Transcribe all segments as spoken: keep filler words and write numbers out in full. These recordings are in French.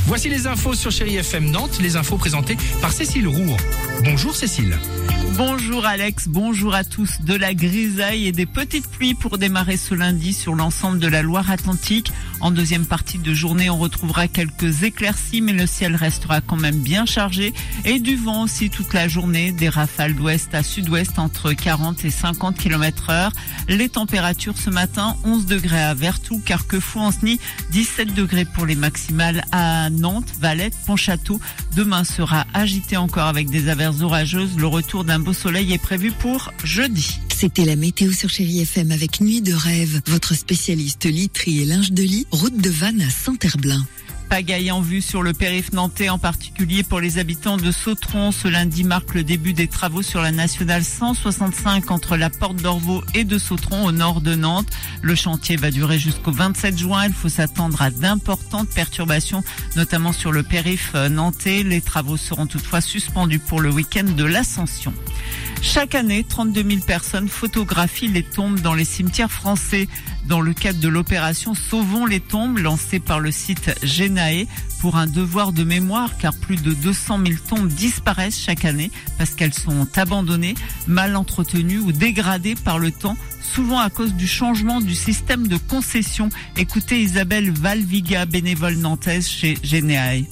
Voici les infos sur Chérie F M Nantes, les infos présentées par Cécile Roux. Bonjour Cécile. Bonjour Alex, bonjour à tous. De la grisaille et des petites pluies pour démarrer ce lundi sur l'ensemble de la Loire-Atlantique. En deuxième partie de journée, on retrouvera quelques éclaircies, mais le ciel restera quand même bien chargé. Et du vent aussi toute la journée, des rafales d'ouest à sud-ouest entre quarante et cinquante kilomètres heure. Les températures ce matin, onze degrés à Vertou, Carquefou-Ancenis, dix-sept degrés pour les maximales à Nantes, Valette, Pontchâteau. Demain sera agité encore avec des averses orageuses. Le retour d'un beau soleil est prévu pour jeudi. C'était la météo sur Chérie F M avec Nuit de Rêve, votre spécialiste literie et linge de lit, route de Vannes à Saint-Herblain. Pagaille en vue sur le périph' nantais, en particulier pour les habitants de Sautron. Ce lundi marque le début des travaux sur la nationale cent soixante-cinq entre la porte d'Orvaux et de Sautron au nord de Nantes. Le chantier va durer jusqu'au vingt-sept juin. Il faut s'attendre à d'importantes perturbations, notamment sur le périph' nantais. Les travaux seront toutefois suspendus pour le week-end de l'Ascension. Chaque année, trente-deux mille personnes photographient les tombes dans les cimetières français. Dans le cadre de l'opération Sauvons les tombes, lancée par le site Genae, pour un devoir de mémoire, car plus de deux cent mille tombes disparaissent chaque année parce qu'elles sont abandonnées, mal entretenues ou dégradées par le temps, souvent à cause du changement du système de concession. Écoutez Isabelle Valviga, bénévole nantaise chez Genae.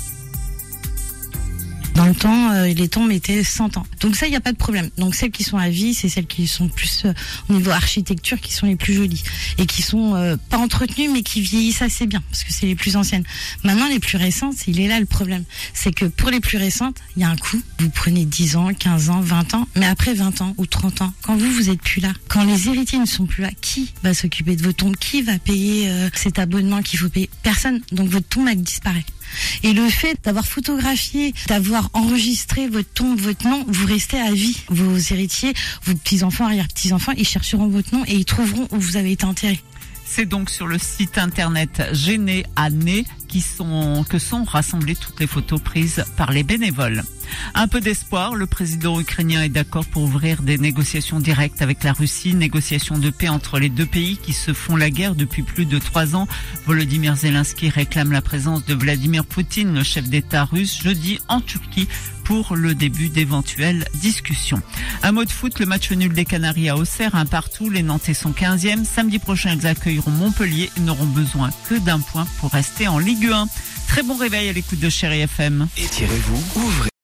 Dans le temps, euh, les tombes étaient cent ans. Donc ça, il n'y a pas de problème. Donc celles qui sont à vie, c'est celles qui sont plus euh, au niveau architecture, qui sont les plus jolies et qui sont euh, pas entretenues, mais qui vieillissent assez bien, parce que c'est les plus anciennes. Maintenant, les plus récentes, il est là le problème. C'est que pour les plus récentes, il y a un coût. Vous prenez dix ans, quinze ans, vingt ans, mais après vingt ans ou trente ans, quand vous, vous êtes plus là, quand les héritiers ne sont plus là, qui va s'occuper de vos tombes? Qui va payer euh, cet abonnement qu'il faut payer? Personne. Donc votre tombe, elle disparaît. Et le fait d'avoir photographié, d'avoir enregistré votre tombe, votre nom, vous restez à vie. Vos héritiers, vos petits-enfants, arrière-petits-enfants, ils chercheront votre nom et ils trouveront où vous avez été enterré. C'est donc sur le site internet Genae qui sont, que sont rassemblées toutes les photos prises par les bénévoles. Un peu d'espoir, le président ukrainien est d'accord pour ouvrir des négociations directes avec la Russie, négociations de paix entre les deux pays qui se font la guerre depuis plus de trois ans. Volodymyr Zelensky réclame la présence de Vladimir Poutine, le chef d'État russe, jeudi en Turquie pour le début d'éventuelles discussions. Un mot de foot, le match nul des Canaries à Auxerre, un partout, les Nantais sont quinzième. Samedi prochain, ils accueilleront Montpellier et n'auront besoin que d'un point pour rester en Ligue un. Très bon réveil à l'écoute de Chérie F M. Étirez-vous, ouvrez.